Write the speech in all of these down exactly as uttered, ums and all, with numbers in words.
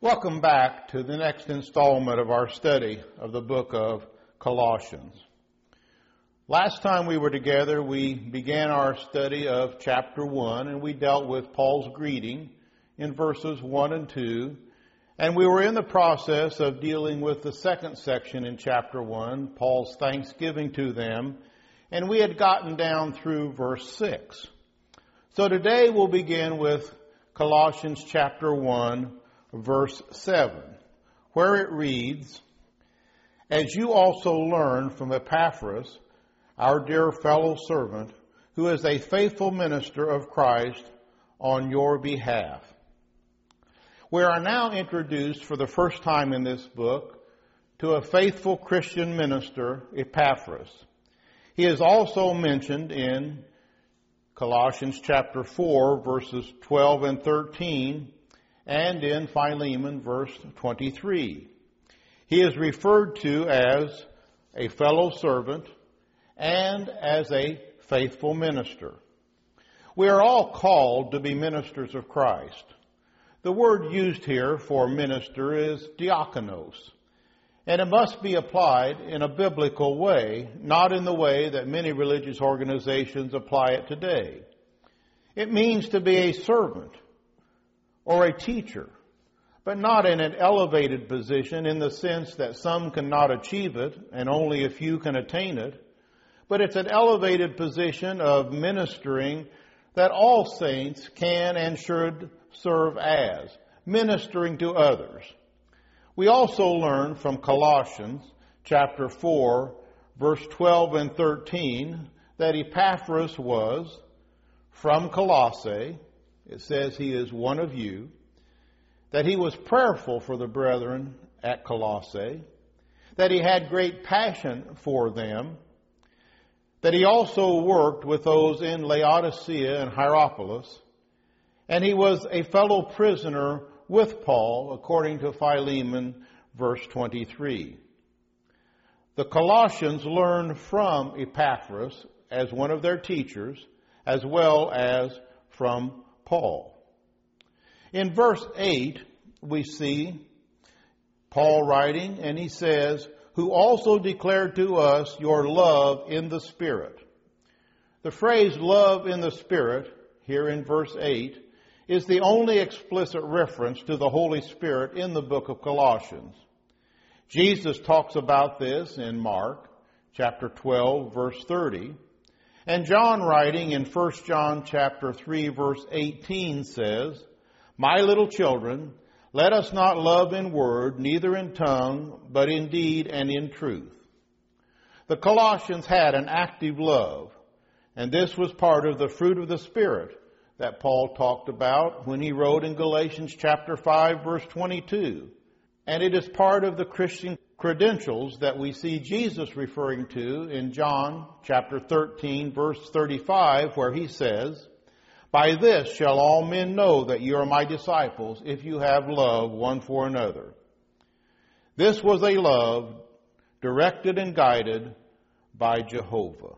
Welcome back to the next installment of our study of the book of Colossians. Last time we were together, we began our study of chapter one, and we dealt with Paul's greeting in verses one and two, and we were in the process of dealing with the second section in chapter one, Paul's thanksgiving to them, and we had gotten down through verse six. So today we'll begin with Colossians chapter one, verse seven, where it reads, "As you also learned from Epaphras, our dear fellow servant, who is a faithful minister of Christ on your behalf." We are now introduced for the first time in this book to a faithful Christian minister, Epaphras. He is also mentioned in Colossians chapter four, verses twelve and thirteen, and in Philemon, verse twenty-three. He is referred to as a fellow servant and as a faithful minister. We are all called to be ministers of Christ. The word used here for minister is diakonos, and it must be applied in a biblical way, not in the way that many religious organizations apply it today. It means to be a servant or a teacher, but not in an elevated position in the sense that some cannot achieve it and only a few can attain it, but it's an elevated position of ministering that all saints can and should serve as, ministering to others. We also learn from Colossians chapter four, verse twelve and thirteen, that Epaphras was from Colossae. It says he is one of you, that he was prayerful for the brethren at Colossae, that he had great passion for them, that he also worked with those in Laodicea and Hierapolis, and he was a fellow prisoner with Paul, according to Philemon, verse twenty-three. The Colossians learned from Epaphras as one of their teachers, as well as from Paul. In verse eight, we see Paul writing, and he says, "Who also declared to us your love in the Spirit." The phrase love in the Spirit, here in verse eight, is the only explicit reference to the Holy Spirit in the book of Colossians. Jesus talks about this in Mark chapter twelve, verse thirty. And John, writing in First John chapter three, verse eighteen, says, "My little children, let us not love in word, neither in tongue, but in deed and in truth." The Colossians had an active love, and this was part of the fruit of the Spirit that Paul talked about when he wrote in Galatians chapter five, verse twenty-two. And it is part of the Christian credentials that we see Jesus referring to in John chapter thirteen, verse thirty-five, where he says, "By this shall all men know that you are my disciples, if you have love one for another." This was a love directed and guided by Jehovah.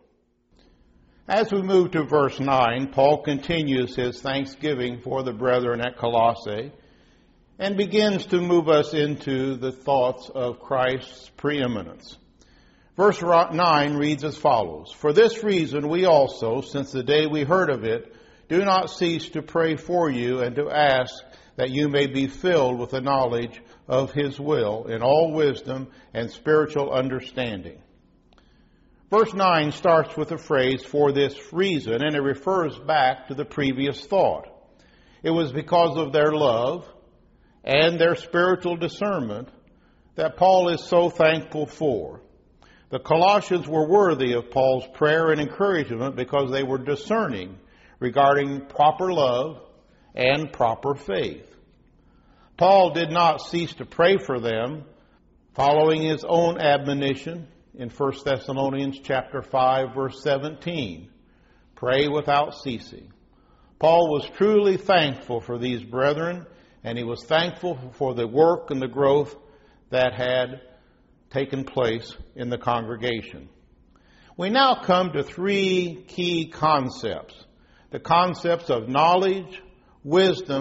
As we move to verse nine, Paul continues his thanksgiving for the brethren at Colossae and begins to move us into the thoughts of Christ's preeminence. Verse nine reads as follows, "For this reason we also, since the day we heard of it, do not cease to pray for you and to ask that you may be filled with the knowledge of His will in all wisdom and spiritual understanding." Verse nine starts with the phrase, "for this reason," and it refers back to the previous thought. It was because of their love and their spiritual discernment that Paul is so thankful for. The Colossians were worthy of Paul's prayer and encouragement because they were discerning regarding proper love and proper faith. Paul did not cease to pray for them, following his own admonition in First Thessalonians chapter five, verse seventeen. Pray without ceasing. Paul was truly thankful for these brethren, and he was thankful for the work and the growth that had taken place in the congregation. We now come to three key concepts. The concepts of knowledge, wisdom,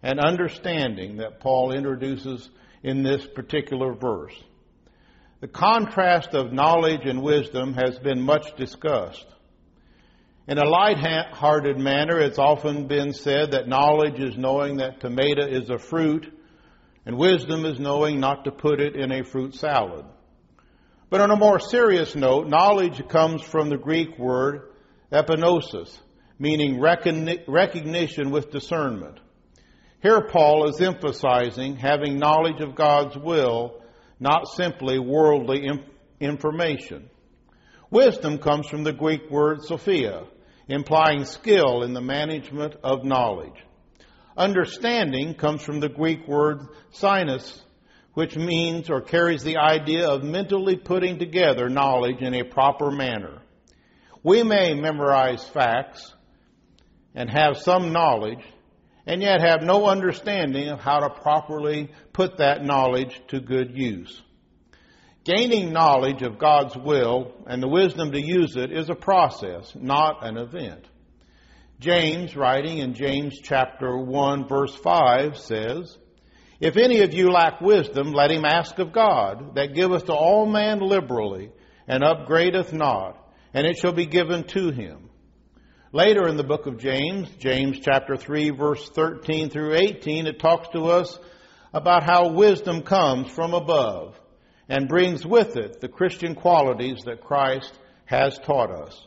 and understanding that Paul introduces in this particular verse. The contrast of knowledge and wisdom has been much discussed. In a light-hearted manner, it's often been said that knowledge is knowing that tomato is a fruit, and wisdom is knowing not to put it in a fruit salad. But on a more serious note, knowledge comes from the Greek word epignosis, meaning recognition with discernment. Here Paul is emphasizing having knowledge of God's will, not simply worldly information. Wisdom comes from the Greek word sophia, implying skill in the management of knowledge. Understanding comes from the Greek word sinus, which means or carries the idea of mentally putting together knowledge in a proper manner. We may memorize facts and have some knowledge, and yet have no understanding of how to properly put that knowledge to good use. Gaining knowledge of God's will and the wisdom to use it is a process, not an event. James, writing in James chapter one, verse five, says, "If any of you lack wisdom, let him ask of God, that giveth to all men liberally, and upbraideth not, and it shall be given to him." Later in the book of James, James chapter three, verse thirteen through eighteen, it talks to us about how wisdom comes from above and brings with it the Christian qualities that Christ has taught us.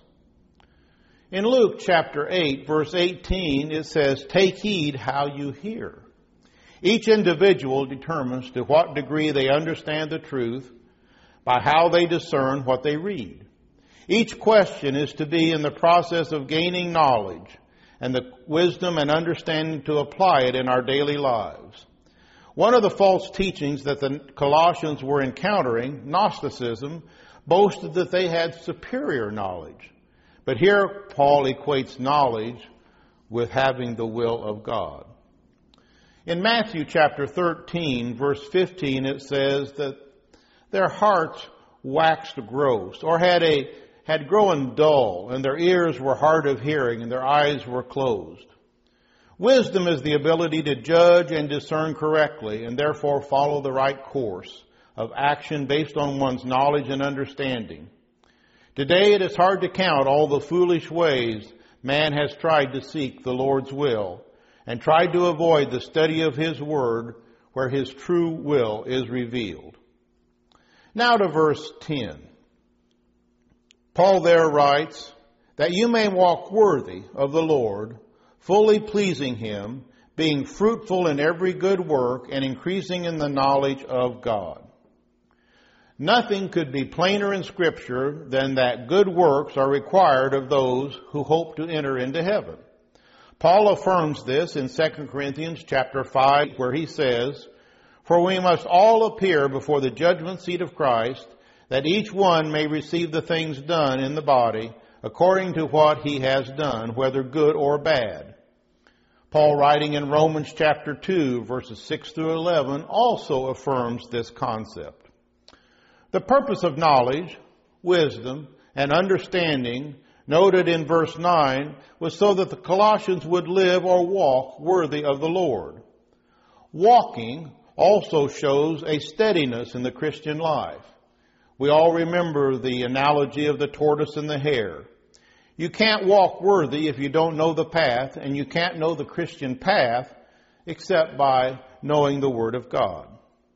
In Luke chapter eight, verse eighteen, it says, "Take heed how you hear." Each individual determines to what degree they understand the truth by how they discern what they read. Each question is to be in the process of gaining knowledge and the wisdom and understanding to apply it in our daily lives. One of the false teachings that the Colossians were encountering, Gnosticism, boasted that they had superior knowledge. But here Paul equates knowledge with having the will of God. In Matthew chapter thirteen, verse fifteen, it says that their hearts waxed gross, or had a had grown dull, and their ears were hard of hearing, and their eyes were closed. Wisdom is the ability to judge and discern correctly, and therefore follow the right course of action based on one's knowledge and understanding. Today it is hard to count all the foolish ways man has tried to seek the Lord's will, and tried to avoid the study of His Word where His true will is revealed. Now to verse ten. Paul there writes, "That you may walk worthy of the Lord, fully pleasing Him, being fruitful in every good work, and increasing in the knowledge of God." Nothing could be plainer in Scripture than that good works are required of those who hope to enter into heaven. Paul affirms this in Second Corinthians chapter five, where he says, "For we must all appear before the judgment seat of Christ, that each one may receive the things done in the body according to what he has done, whether good or bad." Paul, writing in Romans chapter two, verses six through eleven, also affirms this concept. The purpose of knowledge, wisdom, and understanding, noted in verse nine, was so that the Colossians would live or walk worthy of the Lord. Walking also shows a steadiness in the Christian life. We all remember the analogy of the tortoise and the hare. You can't walk worthy if you don't know the path, and you can't know the Christian path except by knowing the Word of God.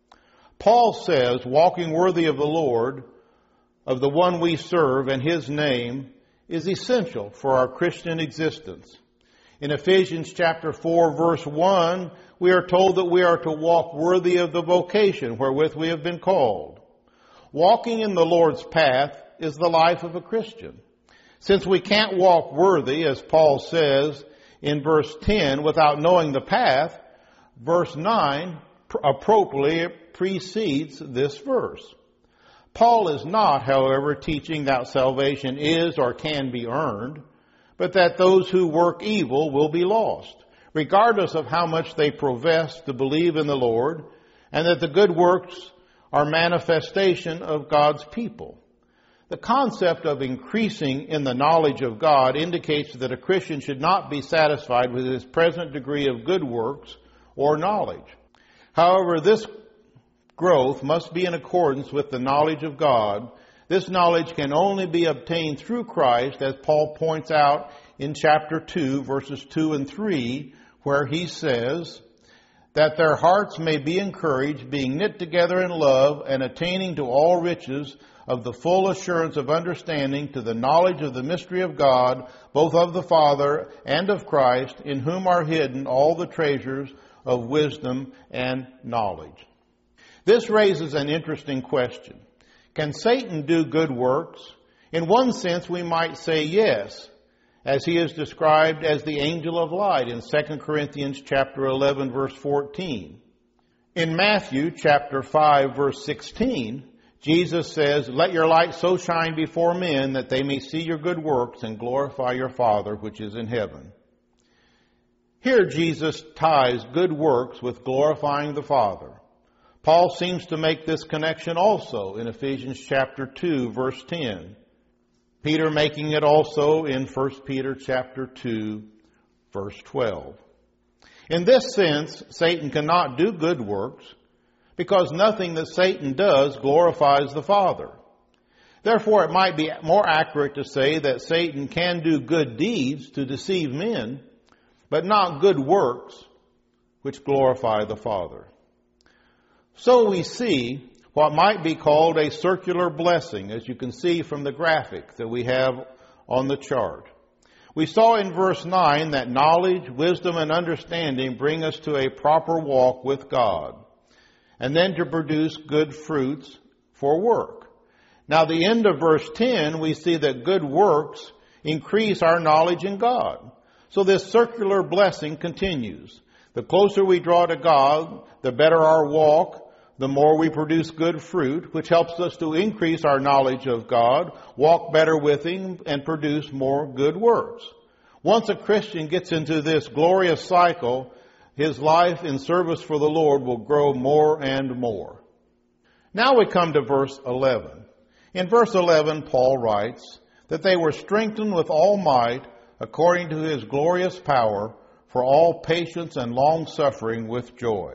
Paul says walking worthy of the Lord, of the one we serve and His name, is essential for our Christian existence. In Ephesians chapter four, verse one, we are told that we are to walk worthy of the vocation wherewith we have been called. Walking in the Lord's path is the life of a Christian. Since we can't walk worthy, as Paul says in verse ten, without knowing the path, verse nine appropriately precedes this verse. Paul is not, however, teaching that salvation is or can be earned, but that those who work evil will be lost, regardless of how much they profess to believe in the Lord, and that the good works are manifestation of God's people. The concept of increasing in the knowledge of God indicates that a Christian should not be satisfied with his present degree of good works or knowledge. However, this growth must be in accordance with the knowledge of God. This knowledge can only be obtained through Christ, as Paul points out in chapter two, verses two and three, where he says, that their hearts may be encouraged, being knit together in love, and attaining to all riches of the full assurance of understanding, to the knowledge of the mystery of God, both of the Father and of Christ, in whom are hidden all the treasures of wisdom and knowledge. This raises an interesting question. Can Satan do good works? In one sense, we might say yes, as he is described as the angel of light in Second Corinthians chapter eleven, verse fourteen. In Matthew chapter five, verse sixteen, Jesus says, let your light so shine before men that they may see your good works and glorify your Father which is in heaven. Here Jesus ties good works with glorifying the Father. Paul seems to make this connection also in Ephesians chapter two, verse ten. Peter making it also in First Peter chapter two, verse twelve. In this sense, Satan cannot do good works because nothing that Satan does glorifies the Father. Therefore, it might be more accurate to say that Satan can do good deeds to deceive men, but not good works which glorify the Father. So we see what might be called a circular blessing, as you can see from the graphic that we have on the chart. We saw in verse nine that knowledge, wisdom, and understanding bring us to a proper walk with God, and then to produce good fruits for work. Now, the end of verse ten, we see that good works increase our knowledge in God. So this circular blessing continues. The closer we draw to God, the better our walk, the more we produce good fruit, which helps us to increase our knowledge of God, walk better with Him, and produce more good works. Once a Christian gets into this glorious cycle, his life in service for the Lord will grow more and more. Now we come to verse eleven. In verse eleven, Paul writes that they were strengthened with all might according to His glorious power for all patience and long-suffering with joy.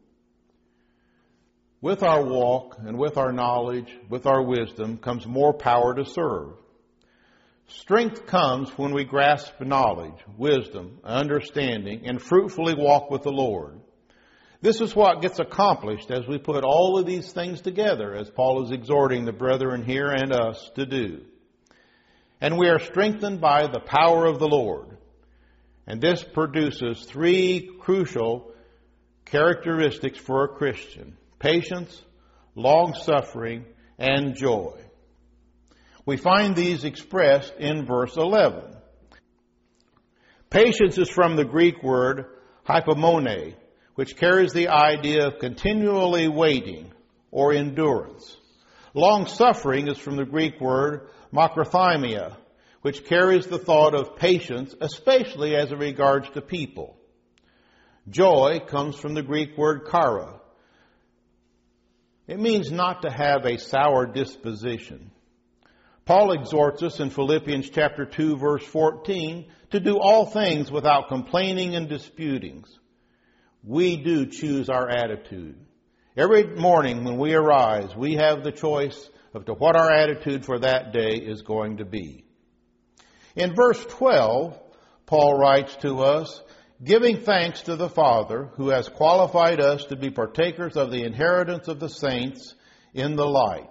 With our walk and with our knowledge, with our wisdom, comes more power to serve. Strength comes when we grasp knowledge, wisdom, understanding, and fruitfully walk with the Lord. This is what gets accomplished as we put all of these things together, as Paul is exhorting the brethren here and us to do. And we are strengthened by the power of the Lord. And this produces three crucial characteristics for a Christian: patience, long-suffering, and joy. We find these expressed in verse eleven. Patience is from the Greek word hypomone, which carries the idea of continually waiting or endurance. Long-suffering is from the Greek word makrothymia, which carries the thought of patience, especially as it regards to people. Joy comes from the Greek word chara. It means not to have a sour disposition. Paul exhorts us in Philippians chapter two, verse fourteen, to do all things without complaining and disputings. We do choose our attitude. Every morning when we arise, we have the choice of to what our attitude for that day is going to be. In verse twelve, Paul writes to us, giving thanks to the Father who has qualified us to be partakers of the inheritance of the saints in the light.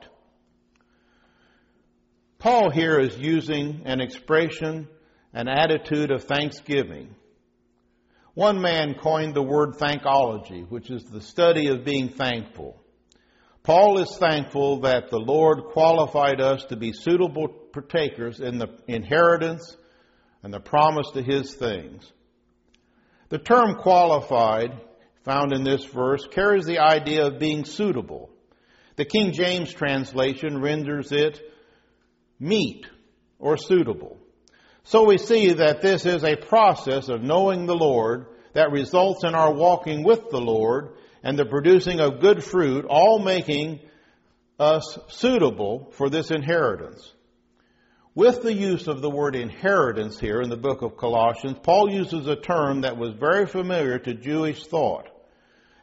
Paul here is using an expression, an attitude of thanksgiving. One man coined the word thankology, which is the study of being thankful. Paul is thankful that the Lord qualified us to be suitable partakers in the inheritance and the promise to His things. The term qualified, found in this verse, carries the idea of being suitable. The King James translation renders it meet or suitable. So we see that this is a process of knowing the Lord that results in our walking with the Lord and the producing of good fruit, all making us suitable for this inheritance. With the use of the word inheritance here in the book of Colossians, Paul uses a term that was very familiar to Jewish thought.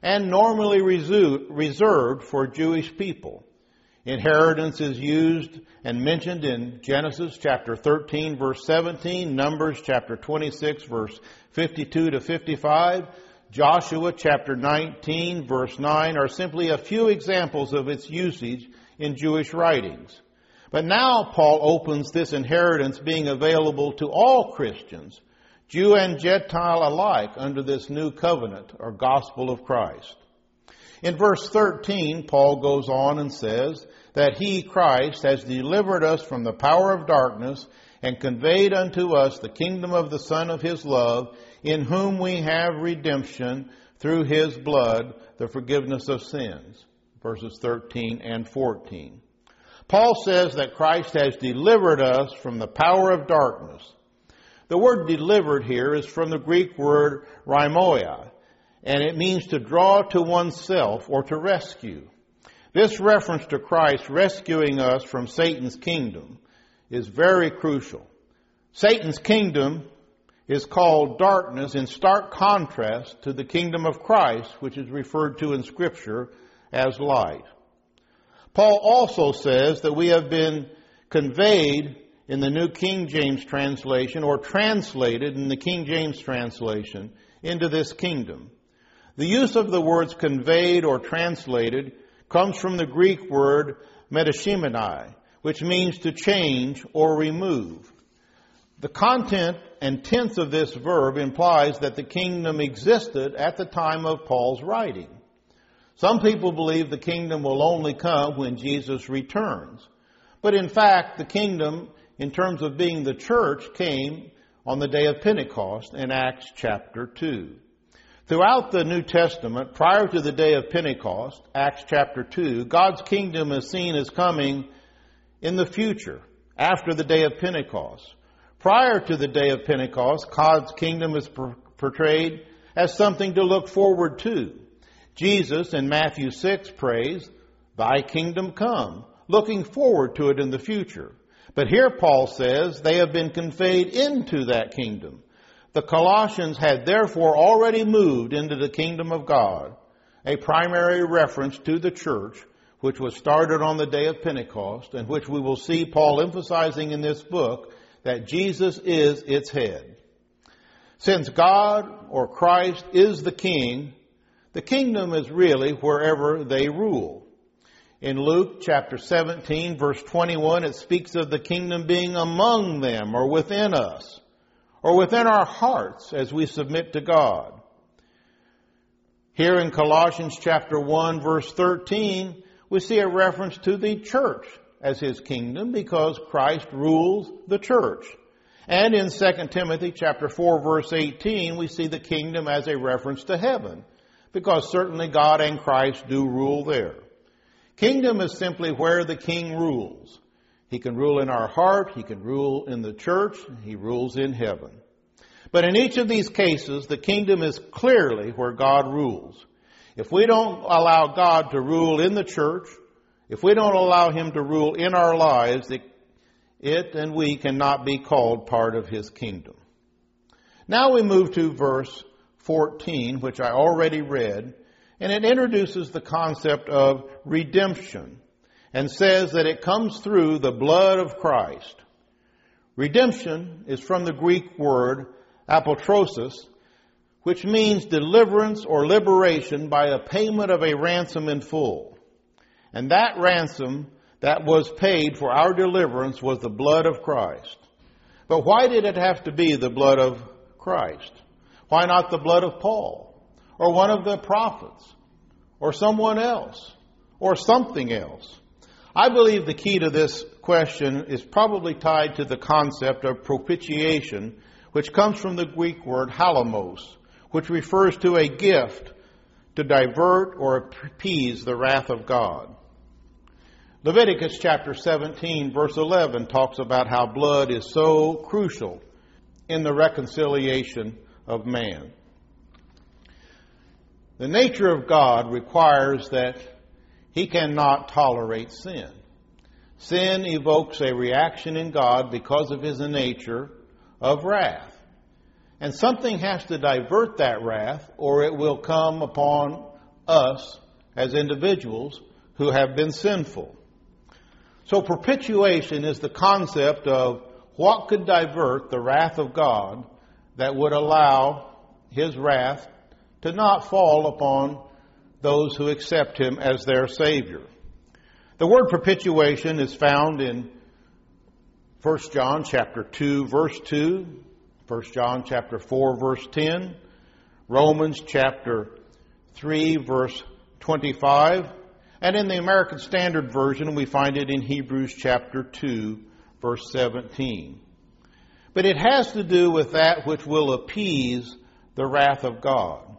and normally resu- reserved for Jewish people. Inheritance is used and mentioned in Genesis chapter thirteen, verse seventeen, Numbers chapter twenty-six, verse fifty-two to fifty-five, Joshua chapter nineteen, verse nine are simply a few examples of its usage in Jewish writings. But now Paul opens this inheritance being available to all Christians, Jew and Gentile alike, under this new covenant or gospel of Christ. In verse thirteen, Paul goes on and says that he, Christ, has delivered us from the power of darkness and conveyed unto us the kingdom of the Son of his love, in whom we have redemption through his blood, the forgiveness of sins. Verses thirteen and fourteen. Paul says that Christ has delivered us from the power of darkness. The word delivered here is from the Greek word rimoia, and it means to draw to oneself or to rescue. This reference to Christ rescuing us from Satan's kingdom is very crucial. Satan's kingdom is called darkness in stark contrast to the kingdom of Christ, which is referred to in Scripture as light. Paul also says that we have been conveyed in the New King James translation, or translated in the King James translation, into this kingdom. The use of the words conveyed or translated comes from the Greek word metashimeni, which means to change or remove. The content and tense of this verb implies that the kingdom existed at the time of Paul's writing. Some people believe the kingdom will only come when Jesus returns. But in fact, the kingdom, in terms of being the church, came on the day of Pentecost in Acts chapter two. Throughout the New Testament, prior to the day of Pentecost, Acts chapter two, God's kingdom is seen as coming in the future, after the day of Pentecost. Prior to the day of Pentecost, God's kingdom is portrayed as something to look forward to. Jesus in Matthew six prays, "Thy kingdom come," looking forward to it in the future. But here Paul says they have been conveyed into that kingdom. The Colossians had therefore already moved into the kingdom of God, a primary reference to the church, which was started on the day of Pentecost, and which we will see Paul emphasizing in this book, that Jesus is its head. Since God or Christ is the king, the kingdom is really wherever they rule. In Luke chapter seventeen, verse twenty-one, it speaks of the kingdom being among them or within us, or within our hearts as we submit to God. Here in Colossians chapter one, verse thirteen, we see a reference to the church as his kingdom because Christ rules the church. And in Second Timothy chapter four, verse eighteen, we see the kingdom as a reference to heaven, because certainly God and Christ do rule there. Kingdom is simply where the king rules. He can rule in our heart, he can rule in the church, he rules in heaven. But in each of these cases, the kingdom is clearly where God rules. If we don't allow God to rule in the church, if we don't allow him to rule in our lives, it, it and we cannot be called part of his kingdom. Now we move to verse fourteen, which I already read, and it introduces the concept of redemption and says that it comes through the blood of Christ. Redemption is from the Greek word apotrosis, which means deliverance or liberation by a payment of a ransom in full. And that ransom that was paid for our deliverance was the blood of Christ. But why did it have to be the blood of Christ? Why not the blood of Paul, or one of the prophets, or someone else, or something else? I believe the key to this question is probably tied to the concept of propitiation, which comes from the Greek word halamos, which refers to a gift to divert or appease the wrath of God. Leviticus chapter seventeen, verse eleven talks about how blood is so crucial in the reconciliation of man. The nature of God requires that he cannot tolerate sin. Sin evokes a reaction in God because of his nature of wrath. And something has to divert that wrath, or it will come upon us as individuals who have been sinful. So propitiation is the concept of what could divert the wrath of God that would allow His wrath to not fall upon those who accept Him as their Savior. The word propitiation is found in First John chapter two, verse two, First John chapter four, verse ten, Romans chapter three, verse twenty-five, and in the American Standard Version we find it in Hebrews chapter two, verse seventeen. But it has to do with that which will appease the wrath of God.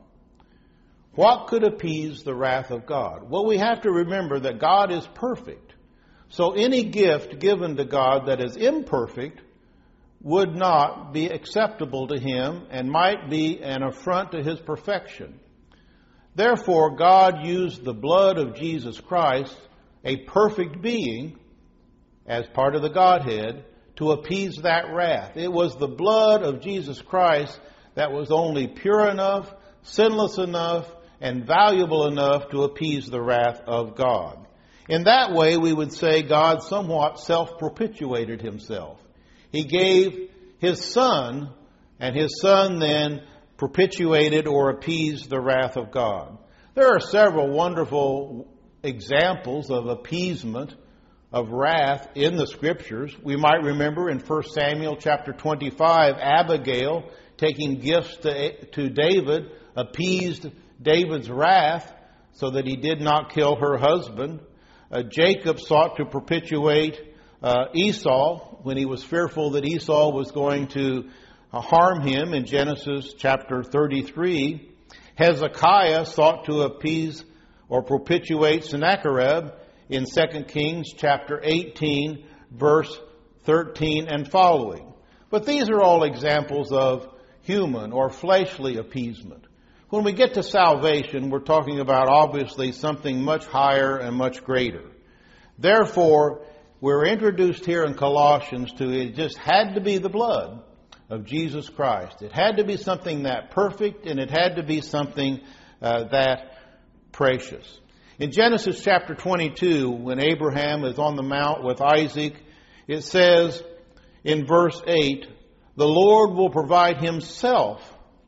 What could appease the wrath of God? Well, we have to remember that God is perfect. So any gift given to God that is imperfect would not be acceptable to Him and might be an affront to His perfection. Therefore, God used the blood of Jesus Christ, a perfect being, as part of the Godhead, to appease that wrath. It was the blood of Jesus Christ that was only pure enough, sinless enough, and valuable enough to appease the wrath of God. In that way, we would say God somewhat self-propitiated Himself. He gave His Son, and His Son then propitiated or appeased the wrath of God. There are several wonderful examples of appeasement of wrath in the Scriptures. We might remember in First Samuel chapter twenty-five, Abigail taking gifts to, to David appeased David's wrath so that he did not kill her husband. Uh, Jacob sought to propitiate uh, Esau when he was fearful that Esau was going to uh, harm him in Genesis chapter thirty-three. Hezekiah sought to appease or propitiate Sennacherib in Second Kings chapter eighteen, verse thirteen and following. But these are all examples of human or fleshly appeasement. When we get to salvation, we're talking about obviously something much higher and much greater. Therefore, we're introduced here in Colossians to it just had to be the blood of Jesus Christ. It had to be something that perfect, and it had to be something uh, that precious. In Genesis chapter twenty-two, when Abraham is on the mount with Isaac, it says in verse eight, the Lord will provide Himself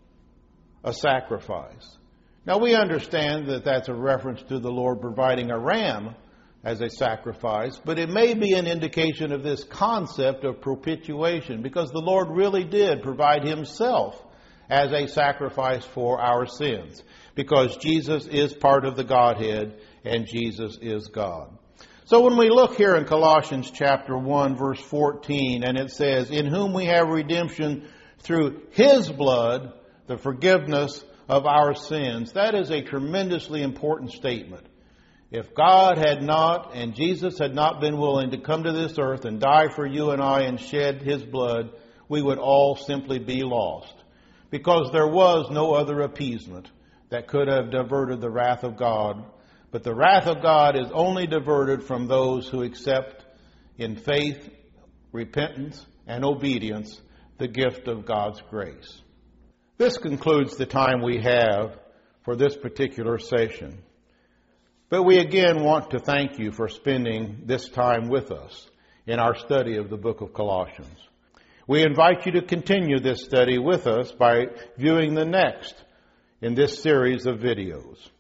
a sacrifice. Now we understand that that's a reference to the Lord providing a ram as a sacrifice, but it may be an indication of this concept of propitiation, because the Lord really did provide Himself as a sacrifice for our sins, because Jesus is part of the Godhead and Jesus is God. So when we look here in Colossians chapter one, verse fourteen, and it says, in whom we have redemption through His blood, the forgiveness of our sins. That is a tremendously important statement. If God had not and Jesus had not been willing to come to this earth and die for you and I and shed His blood, we would all simply be lost. Because there was no other appeasement that could have diverted the wrath of God. But the wrath of God is only diverted from those who accept in faith, repentance, and obedience the gift of God's grace. This concludes the time we have for this particular session. But we again want to thank you for spending this time with us in our study of the book of Colossians. We invite you to continue this study with us by viewing the next in this series of videos.